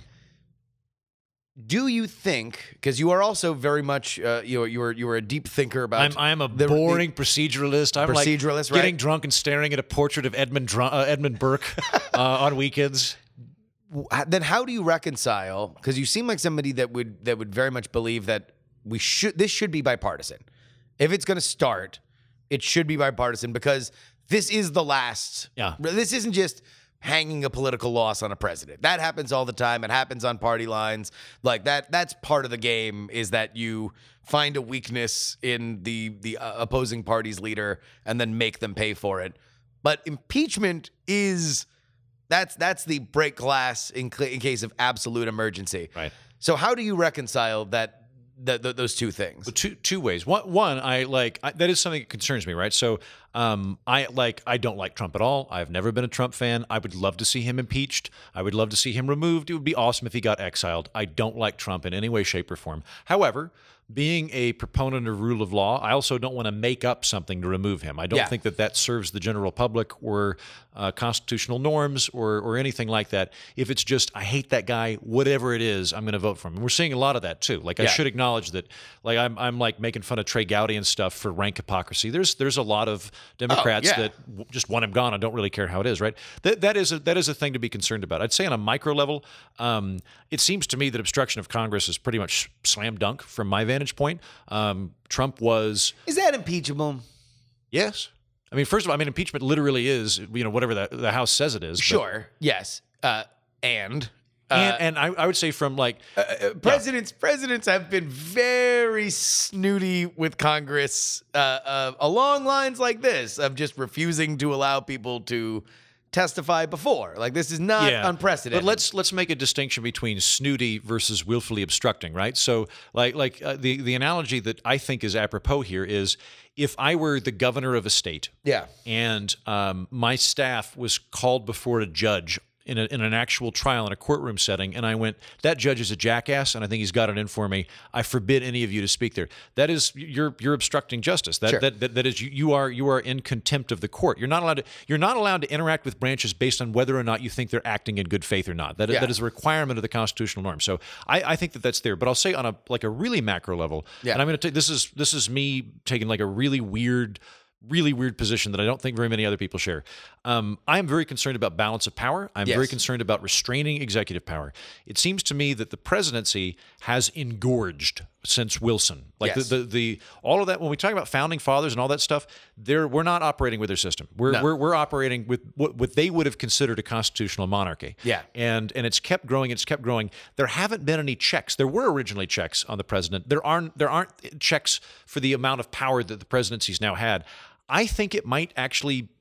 Do you think, because you are also very much, uh, you know, you were you were a deep thinker about. I'm, I'm a the- boring proceduralist. I'm Proceduralist, like getting right? drunk and staring at a portrait of Edmund Dr- uh, Edmund Burke uh, on weekends. the- then how do you reconcile? Because you seem like somebody that would that would very much believe that we should this should be bipartisan. If it's going to start, it should be bipartisan because this is the last. Yeah. This isn't just hanging a political loss on a president. That happens all the time. It happens on party lines. Like that. That's part of the game. Is that you find a weakness in the the uh, opposing party's leader and then make them pay for it. But impeachment is that's that's the break glass in, cl- in case of absolute emergency. Right. So how do you reconcile that? The, the, those two things. Well, two two ways. One, one I like I, that is something that concerns me, right? So, um, I like I don't like Trump at all. I've never been a Trump fan. I would love to see him impeached. I would love to see him removed. It would be awesome if he got exiled. I don't like Trump in any way, shape, or form. However, being a proponent of rule of law, I also don't want to make up something to remove him. I don't Yeah. think that that serves the general public or uh, constitutional norms or or anything like that. If it's just I hate that guy, whatever it is, I'm going to vote for him. And we're seeing a lot of that too. Like I Yeah. should acknowledge that. Like I'm I'm like making fun of Trey Gowdy and stuff for rank hypocrisy. There's there's a lot of Democrats Oh, yeah. that w- just want him gone. I don't really care how it is, right? That that is a, that is a thing to be concerned about. I'd say on a micro level, um, it seems to me that obstruction of Congress is pretty much slam dunk from my vantage point. Um, Trump was Is that impeachable? yes. I mean, first of all, I mean, impeachment literally is you know whatever the the House says it is. but- Sure. Yes. Uh, and. Uh, and and I, I would say from like uh, presidents presidents have been very snooty with Congress uh, uh, along lines like this of just refusing to allow people to testify before. Like this is not unprecedented. But let's let's make a distinction between snooty versus willfully obstructing, right? So, like like uh, the the analogy that I think is apropos here is if I were the governor of a state, yeah. and um, my staff was called before a judge in, a, in an actual trial in a courtroom setting, and I went, that judge is a jackass, and I think he's got it in for me. I forbid any of you to speak there. That is, you're you're obstructing justice. That Sure. that, that that is, you, you are you are in contempt of the court. You're not allowed to you're not allowed to interact with branches based on whether or not you think they're acting in good faith or not. That Yeah. that is a requirement of the constitutional norm. So I, I think that that's there. But I'll say on a like a really macro level, Yeah. and I'm going to take this is this is me taking like a really weird. Really weird position that I don't think very many other people share. Um, I am very concerned about balance of power. I'm very Yes. concerned about restraining executive power. It seems to me that the presidency has engorged since Wilson. Like Yes. the, the the all of that. When we talk about founding fathers and all that stuff, they're we're not operating with their system. We're No. we're, we're operating with what, what they would have considered a constitutional monarchy. Yeah. And and it's kept growing. It's kept growing. There haven't been any checks. There were originally checks on the president. There aren't there aren't checks for the amount of power that the presidency's now had. I think it might actually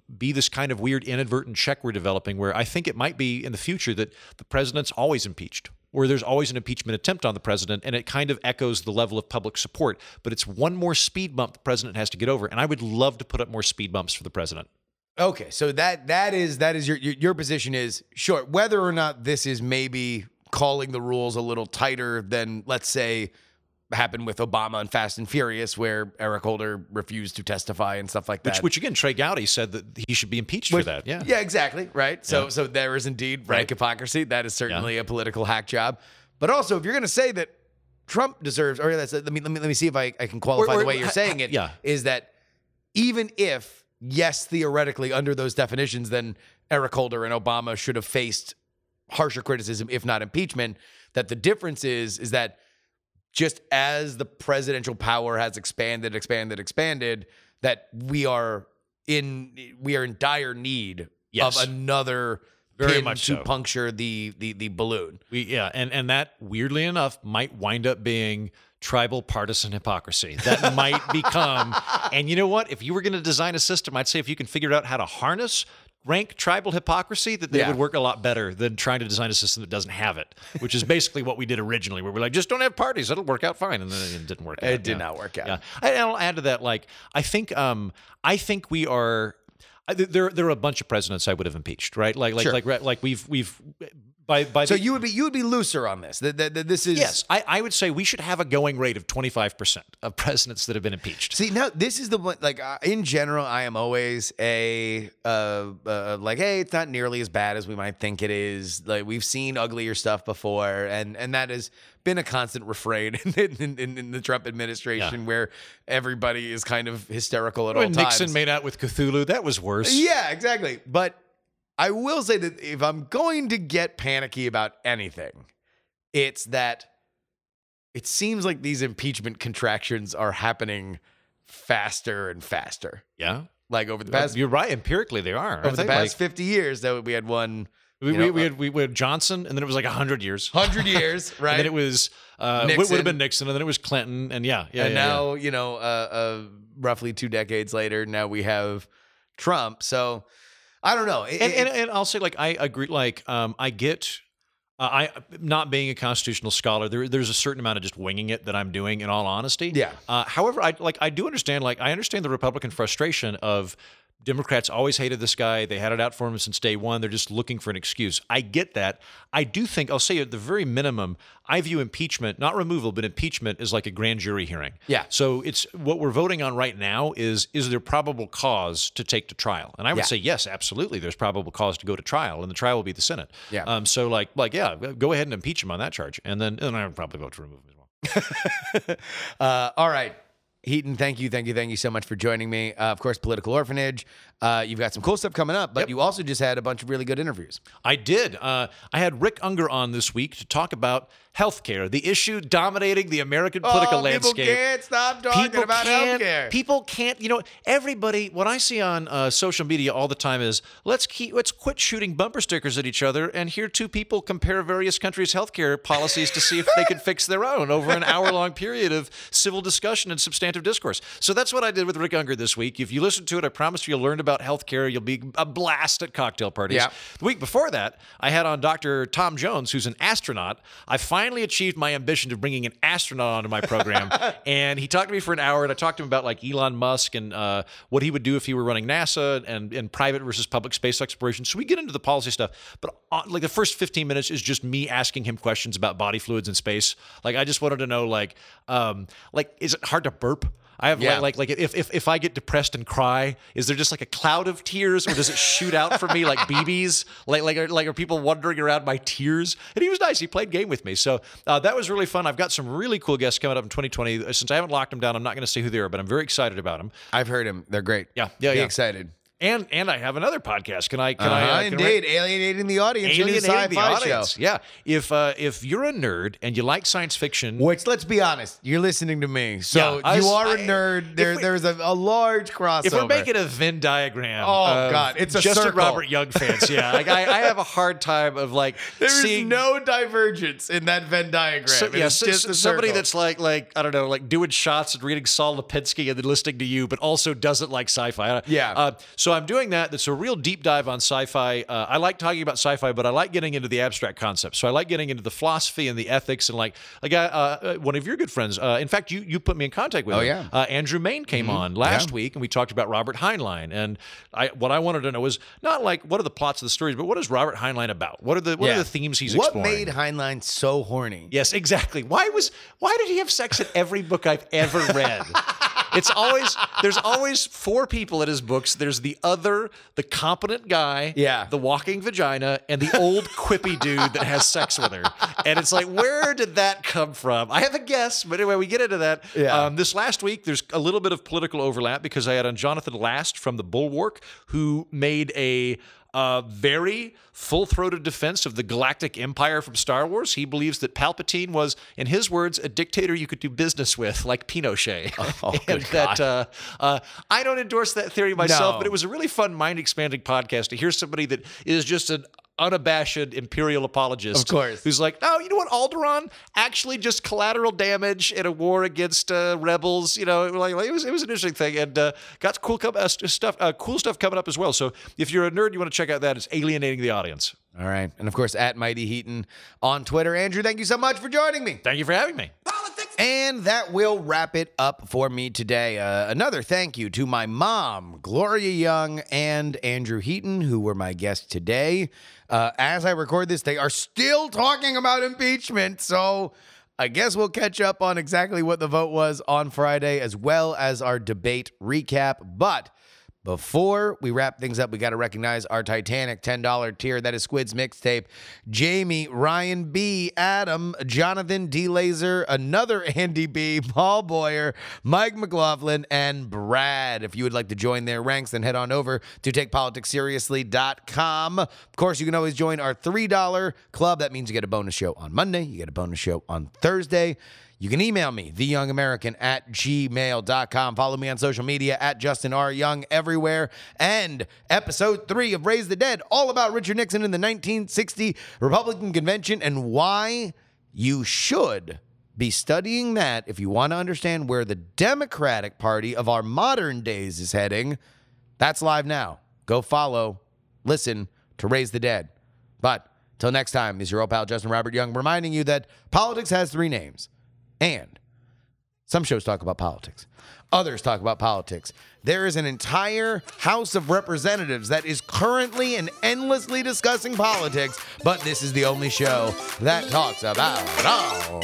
be this kind of weird inadvertent check we're developing where I think it might be in the future that the president's always impeached, where there's always an impeachment attempt on the president, and it kind of echoes the level of public support. But it's one more speed bump the president has to get over, and I would love to put up more speed bumps for the president. Okay, so that that is that is your your, your position is sure whether or not this is maybe calling the rules a little tighter than, let's say, happened with Obama and Fast and Furious, where Eric Holder refused to testify and stuff like that. Which, which again, Trey Gowdy said that he should be impeached Which- for that. Yeah, yeah, exactly, right. So Yeah. so there is indeed rank Right. hypocrisy. That is certainly a political hack job. But also, if you're going to say that Trump deserves, or that's, let me let me let me see if I, I can qualify Or- or- the way you're ha- saying it. yeah. Is that even if yes, theoretically under those definitions, then Eric Holder and Obama should have faced harsher criticism, if not impeachment. That the difference is is that just as the presidential power has expanded, expanded, expanded, that we are in we are in dire need Yes. of another Very pin much to so. puncture the the the balloon. we yeah, and and that weirdly enough might wind up being tribal partisan hypocrisy. That might become, and you know what? If you were going to design a system, I'd say if you can figure out how to harness rank tribal hypocrisy, that they Yeah. would work a lot better than trying to design a system that doesn't have it, which is basically what we did originally, where we're like, just don't have parties, it'll work out fine, and then it didn't work out. It did Yeah. not work out. Yeah, and I'll add to that, like I think, um, I think we are. I- There, there are a bunch of presidents I would have impeached, right? Like, like, Sure. like, like we've, we've, by, by. So the, you would be you would be looser on this. That, that, that this is Yes, I, I would say we should have a going rate of twenty-five percent of presidents that have been impeached. See, now this is the one. Like uh, in general, I am always a uh, uh, like, hey, it's not nearly as bad as we might think it is. Like we've seen uglier stuff before, and and that has been a constant refrain in, in, in, in the Trump administration, Yeah. where everybody is kind of hysterical at When all times. Nixon made out with Cthulhu, that was worse. Yeah, exactly. But I will say that if I'm going to get panicky about anything, it's that it seems like these impeachment contractions are happening faster and faster. Yeah. Like over the past You're right. Empirically, they are. over the past fifty years, though, we had one we, you we, know, we, had, we, we had Johnson, and then it was like one hundred years. hundred years, right? And then it was, uh, would, would Nixon. have been Nixon, and then it was Clinton, and yeah. yeah and yeah, now, you know, uh, uh, roughly two decades later, now we have Trump. So I don't know. It- And, and, it- and I'll say, like, I agree. Like, um, I get, uh, I not being a constitutional scholar, there, there's a certain amount of just winging it that I'm doing. In all honesty, Yeah. Uh, however, I like, I do understand. Like, I understand the Republican frustration of Democrats always hated this guy. They had it out for him since day one. They're just looking for an excuse. I get that. I do think, I'll say at the very minimum, I view impeachment, not removal, but impeachment is like a grand jury hearing. Yeah. So it's what we're voting on right now is, is there probable cause to take to trial? And I would Yeah. say, yes, absolutely. There's probable cause to go to trial, and the trial will be the Senate. Yeah. Um. So like, like, yeah, go ahead and impeach him on that charge. And then, and I would probably vote to remove him as well. uh, all right. Heaton, thank you, thank you, thank you so much for joining me. Uh, of course, Political Orphanage. Uh, you've got some cool stuff coming up, but Yep. you also just had a bunch of really good interviews. I did. Uh, I had Rick Unger on this week to talk about healthcare, the issue dominating the American political oh, landscape. People can't stop talking about can't, healthcare. People can't. You know, everybody. What I see on uh, social media all the time is let's keep, let's quit shooting bumper stickers at each other and hear two people compare various countries' healthcare policies to see if they can fix their own over an hour-long period of civil discussion and substantive discourse. So that's what I did with Rick Unger this week. If you listen to it, I promise you you'll learn about healthcare. You'll be a blast at cocktail parties. Yeah. The week before that, I had on Doctor Tom Jones, who's an astronaut. I finally achieved my ambition of bringing an astronaut onto my program, and he talked to me for an hour, and I talked to him about like Elon Musk and uh, what he would do if he were running NASA and, and private versus public space exploration. So we get into the policy stuff, but uh, like the first fifteen minutes is just me asking him questions about body fluids in space. Like I just wanted to know, like, um, like is it hard to burp? I have Yeah. like, like like if, if if I get depressed and cry, is there just like a cloud of tears, or does it shoot out for me like B Bs? Like like are, like are people wandering around my tears? And he was nice. He played game with me, so uh, that was really fun. I've got some really cool guests coming up in twenty twenty. Since I haven't locked them down, I'm not going to say who they are, but I'm very excited about them. I've heard him. They're great. Yeah, yeah, Be yeah. excited. And and I have another podcast. Can I? Can Uh-huh, I? Uh, can I- indeed. Alienating the audience. You're the Alienating the sci-fi audience. show. Yeah. If uh, if you're a nerd and you like science fiction, Which, let's be honest, you're listening to me, so Yeah, I you was- are a I- nerd. There, we- there's a, a large crossover. if we're making a Venn diagram, Oh, of God, it's a Justin circle. Robert Young fans. Yeah, like I, I have a hard time of like there is seeing no divergence in that Venn diagram. So, It yeah, is so- just so- a somebody circle. that's like, like I don't know, like doing shots and reading Saul Lipinski and then listening to you, but also doesn't like sci-fi. Yeah. Uh, so So I'm doing that. That's a real deep dive on sci-fi. Uh, I like talking about sci-fi, but I like getting into the abstract concepts. So I like getting into the philosophy and the ethics, and like like uh, uh, one of your good friends. Uh, in fact, you you put me in contact with Oh, him. yeah. Uh, Andrew Main came Mhm. on last Yeah. week, and we talked about Robert Heinlein. And I what I wanted to know was not like what are the plots of the stories, but what is Robert Heinlein about? What are the what Yeah. are the themes he's what exploring? made Heinlein so horny? Yes, exactly. Why was why did he have sex in every book I've ever read? It's always there's always four people in his books. There's the other, the competent guy, Yeah. the walking vagina, and the old quippy dude that has sex with her. And it's like, where did that come from? I have a guess, but anyway, we get into that. Yeah. Um, this last week, there's a little bit of political overlap because I had on Jonathan Last from the Bulwark, who made a uh, very full-throated defense of the Galactic Empire from Star Wars. He believes that Palpatine was, in his words, a dictator you could do business with, like Pinochet. Oh, and good that God. uh, uh, I don't endorse that theory myself, No. but it was a really fun, mind-expanding podcast to hear somebody that is just an unabashed imperial apologist. Of course. Who's like, no, you know what, Alderaan actually just collateral damage in a war against uh, rebels. You know, like, like, it was it was an interesting thing, and uh, got cool com- uh, st- stuff, uh, cool stuff coming up as well. So if you're a nerd, you want to check out that. It's Alienating the Audience. All right. And of course, at Mighty Heaton on Twitter. Andrew, thank you so much for joining me. Thank you for having me. And that will wrap it up for me today. Uh, another thank you to my mom, Gloria Young, and Andrew Heaton, who were my guests today. Uh, as I record this, they are still talking about impeachment. So I guess we'll catch up on exactly what the vote was on Friday, as well as our debate recap. But before we wrap things up, we got to recognize our Titanic ten dollar tier. That is Squid's Mixtape, Jamie, Ryan B, Adam, Jonathan D. Laser, another Andy B, Paul Boyer, Mike McLaughlin, and Brad. If you would like to join their ranks, then head on over to take politics seriously dot com. Of course, you can always join our three dollar club. That means you get a bonus show on Monday. You get a bonus show on Thursday. You can email me, the young american at gmail dot com. Follow me on social media at Justin R. Young everywhere. And episode three of Raise the Dead, all about Richard Nixon in the nineteen sixty Republican Convention and why you should be studying that if you want to understand where the Democratic Party of our modern days is heading. That's live now. Go follow, listen to Raise the Dead. But till next time, this is your old pal Justin Robert Young reminding you that politics has three names. And some shows talk about politics. Others talk about politics. There is an entire House of Representatives that is currently and endlessly discussing politics, but this is the only show that talks about it all.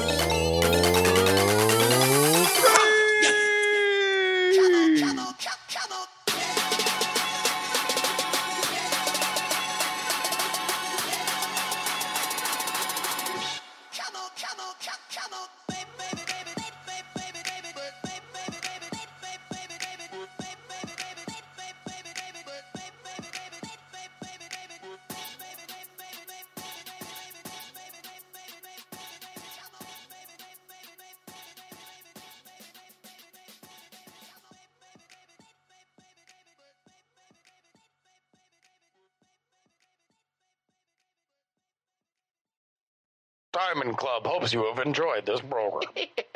Diamond Club hopes you have enjoyed this program.